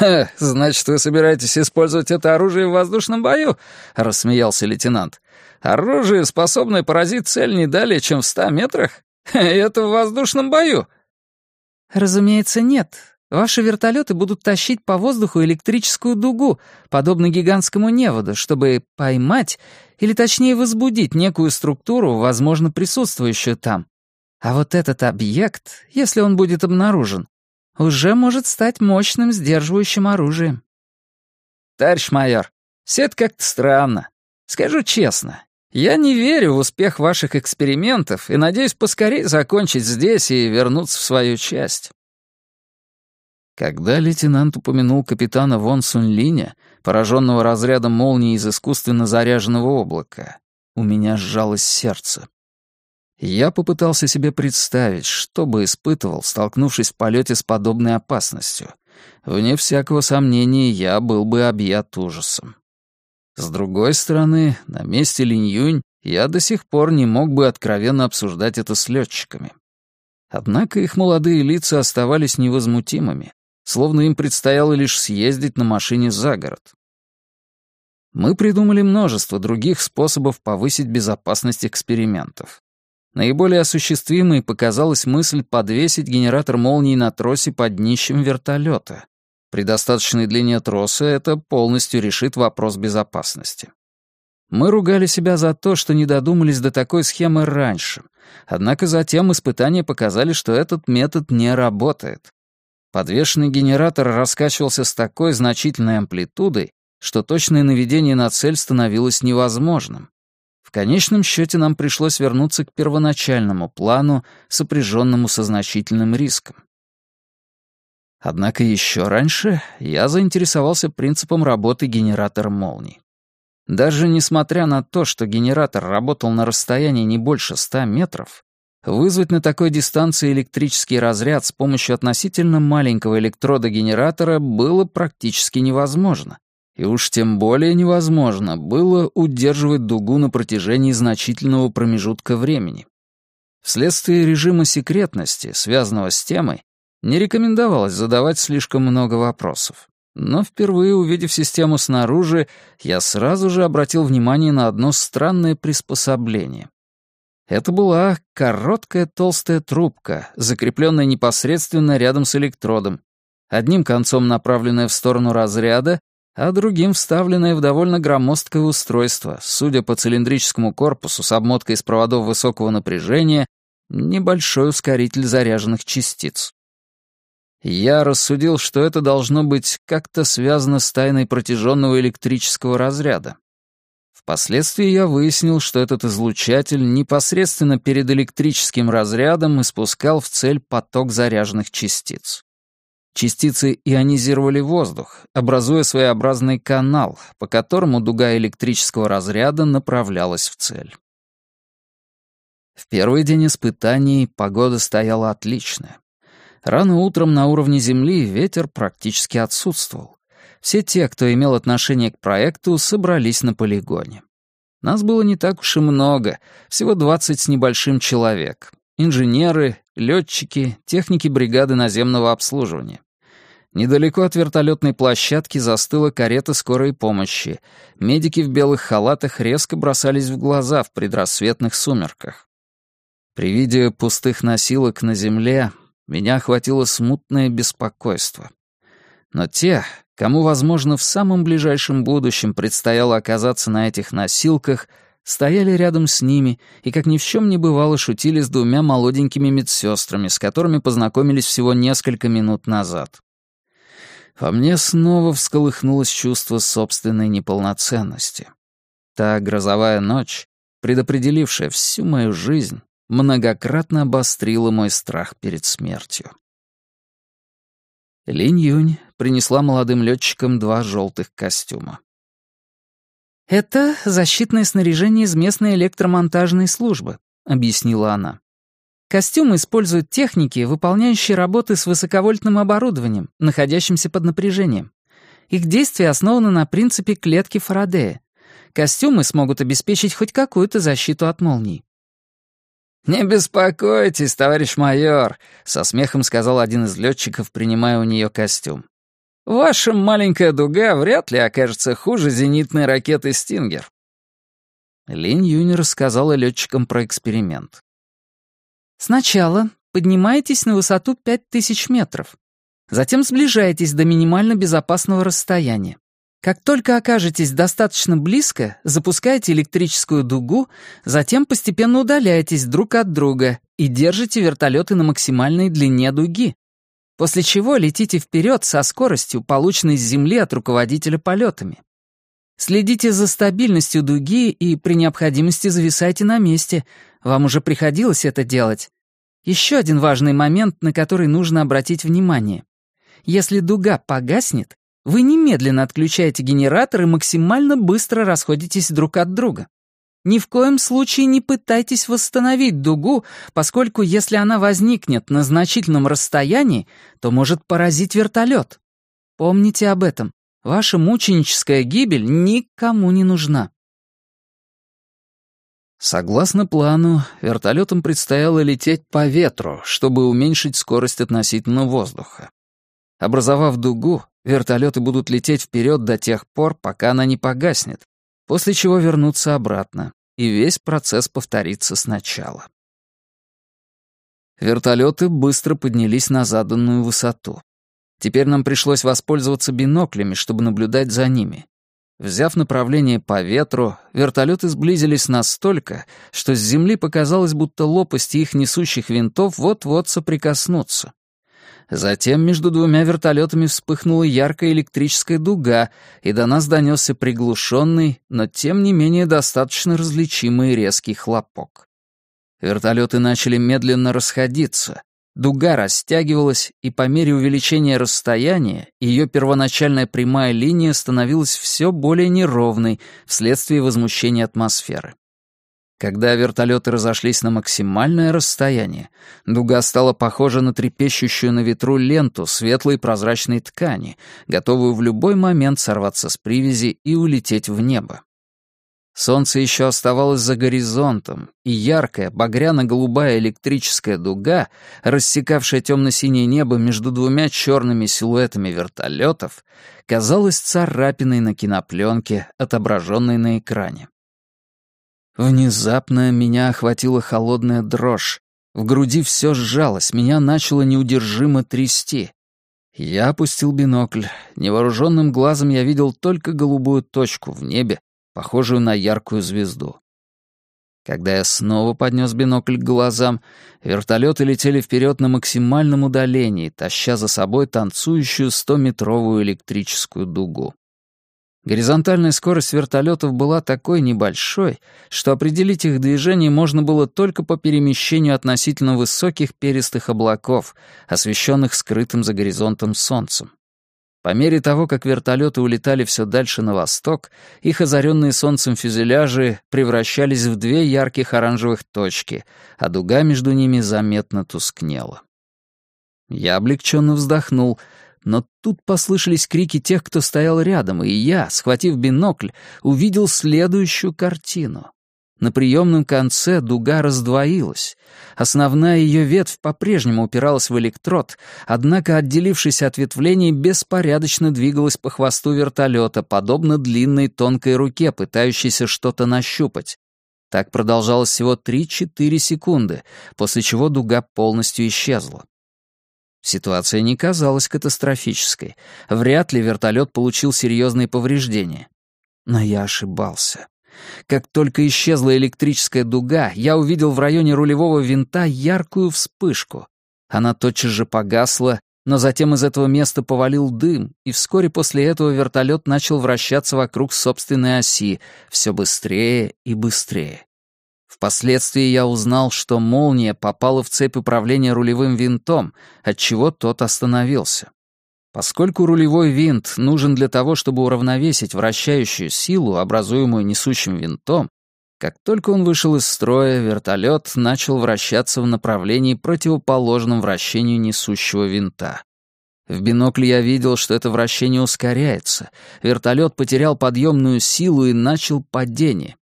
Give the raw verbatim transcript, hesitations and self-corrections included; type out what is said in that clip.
«Ха, значит, вы собираетесь использовать это оружие в воздушном бою?» — рассмеялся лейтенант. «Оружие, способное поразить цель не далее, чем в ста метрах? И это в воздушном бою?» «Разумеется, нет. Ваши вертолеты будут тащить по воздуху электрическую дугу, подобно гигантскому неводу, чтобы поймать, или точнее возбудить некую структуру, возможно, присутствующую там. А вот этот объект, если он будет обнаружен, уже может стать мощным сдерживающим оружием». «Товарищ майор, все это как-то странно. Скажу честно, я не верю в успех ваших экспериментов и надеюсь поскорее закончить здесь и вернуться в свою часть». Когда лейтенант упомянул капитана Вон Сунь Линя, пораженного разрядом молнии из искусственно заряженного облака, у меня сжалось сердце. Я попытался себе представить, что бы испытывал, столкнувшись в полете с подобной опасностью. Вне всякого сомнения, я был бы объят ужасом. С другой стороны, на месте Линь Юнь я до сих пор не мог бы откровенно обсуждать это с летчиками. Однако их молодые лица оставались невозмутимыми, словно им предстояло лишь съездить на машине за город. Мы придумали множество других способов повысить безопасность экспериментов. Наиболее осуществимой показалась мысль подвесить генератор молнии на тросе под днищем вертолета. При достаточной длине троса это полностью решит вопрос безопасности. Мы ругали себя за то, что не додумались до такой схемы раньше, однако затем испытания показали, что этот метод не работает. Подвешенный генератор раскачивался с такой значительной амплитудой, что точное наведение на цель становилось невозможным. В конечном счете нам пришлось вернуться к первоначальному плану, сопряженному со значительным риском. Однако еще раньше я заинтересовался принципом работы генератора молний. Даже несмотря на то, что генератор работал на расстоянии не больше ста метров, вызвать на такой дистанции электрический разряд с помощью относительно маленького электрода генератора было практически невозможно. И уж тем более невозможно было удерживать дугу на протяжении значительного промежутка времени. Вследствие режима секретности, связанного с темой, не рекомендовалось задавать слишком много вопросов. Но впервые увидев систему снаружи, я сразу же обратил внимание на одно странное приспособление. Это была короткая толстая трубка, закрепленная непосредственно рядом с электродом, одним концом направленная в сторону разряда, а другим вставленная в довольно громоздкое устройство, судя по цилиндрическому корпусу с обмоткой из проводов высокого напряжения, небольшой ускоритель заряженных частиц. Я рассудил, что это должно быть как-то связано с тайной протяженного электрического разряда. Впоследствии я выяснил, что этот излучатель непосредственно перед электрическим разрядом испускал в цель поток заряженных частиц. Частицы ионизировали воздух, образуя своеобразный канал, по которому дуга электрического разряда направлялась в цель. В первый день испытаний погода стояла отличная. Рано утром на уровне Земли ветер практически отсутствовал. Все те, кто имел отношение к проекту, собрались на полигоне. Нас было не так уж и много, всего двадцать с небольшим человек. Инженеры, летчики, техники бригады наземного обслуживания. Недалеко от вертолетной площадки застыла карета скорой помощи. Медики в белых халатах резко бросались в глаза в предрассветных сумерках. При виде пустых носилок на земле меня охватило смутное беспокойство. Но те, кому, возможно, в самом ближайшем будущем предстояло оказаться на этих носилках, стояли рядом с ними и, как ни в чем не бывало, шутили с двумя молоденькими медсестрами, с которыми познакомились всего несколько минут назад. Во мне снова всколыхнулось чувство собственной неполноценности. Та грозовая ночь, предопределившая всю мою жизнь, многократно обострила мой страх перед смертью. Линь Юнь принесла молодым летчикам два желтых костюма. «Это защитное снаряжение из местной электромонтажной службы», — объяснила она. «Костюмы используют техники, выполняющие работы с высоковольтным оборудованием, находящимся под напряжением. Их действие основано на принципе клетки Фарадея. Костюмы смогут обеспечить хоть какую-то защиту от молний». «Не беспокойтесь, товарищ майор», — со смехом сказал один из летчиков, принимая у нее костюм. Ваша маленькая дуга вряд ли окажется хуже зенитной ракеты «Стингер». Линь Юнь рассказала летчикам про эксперимент. Сначала поднимаетесь на высоту пять тысяч метров. Затем сближаетесь до минимально безопасного расстояния. Как только окажетесь достаточно близко, запускаете электрическую дугу, затем постепенно удаляетесь друг от друга и держите вертолеты на максимальной длине дуги, после чего летите вперед со скоростью, полученной с Земли от руководителя полетами. Следите за стабильностью дуги и при необходимости зависайте на месте. Вам уже приходилось это делать. Еще один важный момент, на который нужно обратить внимание. Если дуга погаснет, вы немедленно отключаете генератор и максимально быстро расходитесь друг от друга. Ни в коем случае не пытайтесь восстановить дугу, поскольку если она возникнет на значительном расстоянии, то может поразить вертолет. Помните об этом. Ваша мученическая гибель никому не нужна. Согласно плану, вертолетам предстояло лететь по ветру, чтобы уменьшить скорость относительно воздуха. Образовав дугу, вертолеты будут лететь вперед до тех пор, пока она не погаснет, после чего вернуться обратно, и весь процесс повторится сначала. Вертолеты быстро поднялись на заданную высоту. Теперь нам пришлось воспользоваться биноклями, чтобы наблюдать за ними. Взяв направление по ветру, вертолеты сблизились настолько, что с земли показалось, будто лопасти их несущих винтов вот-вот соприкоснутся. Затем между двумя вертолетами вспыхнула яркая электрическая дуга, и до нас донесся приглушенный, но тем не менее достаточно различимый резкий хлопок. Вертолеты начали медленно расходиться. Дуга растягивалась, и по мере увеличения расстояния ее первоначальная прямая линия становилась все более неровной вследствие возмущения атмосферы. Когда вертолеты разошлись на максимальное расстояние, дуга стала похожа на трепещущую на ветру ленту светлой прозрачной ткани, готовую в любой момент сорваться с привязи и улететь в небо. Солнце еще оставалось за горизонтом, и яркая, багряно-голубая электрическая дуга, рассекавшая темно-синее небо между двумя черными силуэтами вертолетов, казалась царапиной на кинопленке, отображенной на экране. Внезапно меня охватила холодная дрожь. В груди все сжалось, меня начало неудержимо трясти. Я опустил бинокль. Невооруженным глазом я видел только голубую точку в небе, похожую на яркую звезду. Когда я снова поднес бинокль к глазам, вертолеты летели вперед на максимальном удалении, таща за собой танцующую стометровую электрическую дугу. Горизонтальная скорость вертолетов была такой небольшой, что определить их движение можно было только по перемещению относительно высоких перистых облаков, освещенных скрытым за горизонтом солнцем. По мере того, как вертолеты улетали все дальше на восток, их озаренные солнцем фюзеляжи превращались в две ярких оранжевых точки, а дуга между ними заметно тускнела. Я облегченно вздохнул, но тут послышались крики тех, кто стоял рядом, и я, схватив бинокль, увидел следующую картину. На приемном конце дуга раздвоилась. Основная ее ветвь по-прежнему упиралась в электрод, однако, отделившись от ветвлений, беспорядочно двигалась по хвосту вертолета, подобно длинной тонкой руке, пытающейся что-то нащупать. Так продолжалось всего три-четыре секунды, после чего дуга полностью исчезла. Ситуация не казалась катастрофической. Вряд ли вертолет получил серьезные повреждения. Но я ошибался. Как только исчезла электрическая дуга, я увидел в районе рулевого винта яркую вспышку. Она тотчас же погасла, но затем из этого места повалил дым, и вскоре после этого вертолет начал вращаться вокруг собственной оси, все быстрее и быстрее. Впоследствии я узнал, что молния попала в цепь управления рулевым винтом, отчего тот остановился. Поскольку рулевой винт нужен для того, чтобы уравновесить вращающую силу, образуемую несущим винтом, как только он вышел из строя, вертолет начал вращаться в направлении, противоположном вращению несущего винта. В бинокле я видел, что это вращение ускоряется. Вертолет потерял подъемную силу и начал падение.